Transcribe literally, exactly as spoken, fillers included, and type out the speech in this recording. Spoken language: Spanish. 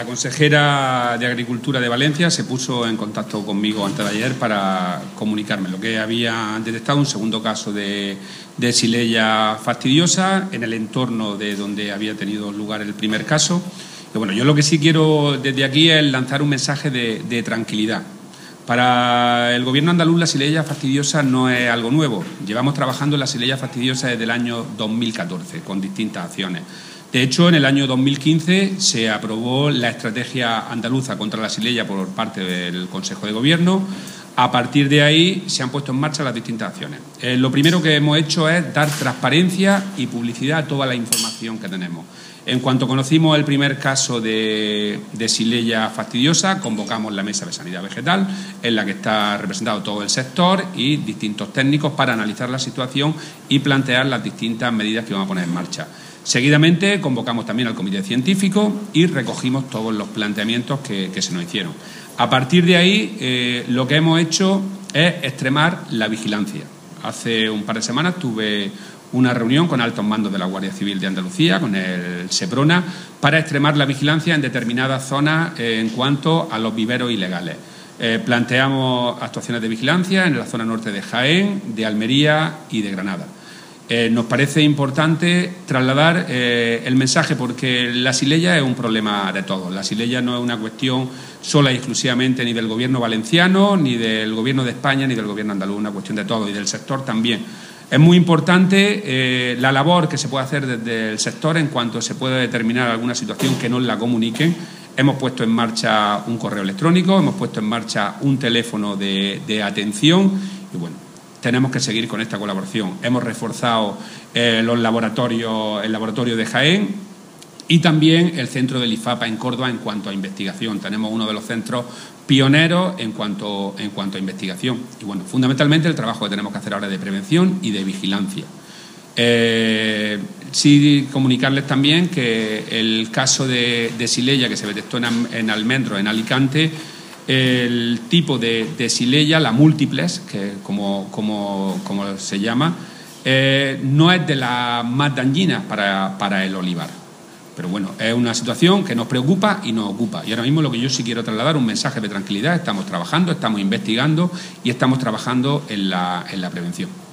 La consejera de Agricultura de Valencia se puso en contacto conmigo antes de ayer para comunicarme lo que había detectado un segundo caso de, de Xylella fastidiosa en el entorno de donde había tenido lugar el primer caso. Y bueno, yo lo que sí quiero desde aquí es lanzar un mensaje de, de tranquilidad. Para el Gobierno andaluz la Xylella fastidiosa no es algo nuevo. Llevamos trabajando en la Xylella fastidiosa desde el año dos mil catorce con distintas acciones. De hecho, en el año dos mil quince se aprobó la estrategia andaluza contra la Xylella por parte del Consejo de Gobierno. A partir de ahí se han puesto en marcha las distintas acciones. Eh, lo primero que hemos hecho es dar transparencia y publicidad a toda la información que tenemos. En cuanto conocimos el primer caso de, de Xylella fastidiosa, convocamos la Mesa de Sanidad Vegetal, en la que está representado todo el sector y distintos técnicos para analizar la situación y plantear las distintas medidas que vamos a poner en marcha. Seguidamente convocamos también al comité científico y recogimos todos los planteamientos que, que se nos hicieron. A partir de ahí, eh, lo que hemos hecho es extremar la vigilancia. Hace un par de semanas tuve una reunión con altos mandos de la Guardia Civil de Andalucía, con el SEPRONA, para extremar la vigilancia en determinadas zonas eh, en cuanto a los viveros ilegales. Eh, planteamos actuaciones de vigilancia en la zona norte de Jaén, de Almería y de Granada. Eh, nos parece importante trasladar eh, el mensaje porque la Xylella es un problema de todos. La Xylella no es una cuestión sola y exclusivamente ni del Gobierno valenciano, ni del Gobierno de España, ni del Gobierno andaluz, es una cuestión de todos y del sector también. Es muy importante eh, la labor que se puede hacer desde el sector en cuanto se pueda determinar alguna situación que nos la comuniquen. Hemos puesto en marcha un correo electrónico, hemos puesto en marcha un teléfono de, de atención y bueno, tenemos que seguir con esta colaboración. Hemos reforzado eh, los laboratorios, el laboratorio de Jaén y también el centro del IFAPA en Córdoba en cuanto a investigación. Tenemos uno de los centros pioneros en cuanto, en cuanto a investigación. Y bueno, fundamentalmente el trabajo que tenemos que hacer ahora es de prevención y de vigilancia. Eh, sí comunicarles también que el caso de, de Xylella que se detectó en, en Almendro, en Alicante, el tipo de, de Xylella, la múltiples, que como, como, como se llama, eh, no es de las más dañinas para, para el olivar. Pero bueno, es una situación que nos preocupa y nos ocupa. Y ahora mismo lo que yo sí quiero trasladar un mensaje de tranquilidad. Estamos trabajando, estamos investigando y estamos trabajando en la, en la prevención.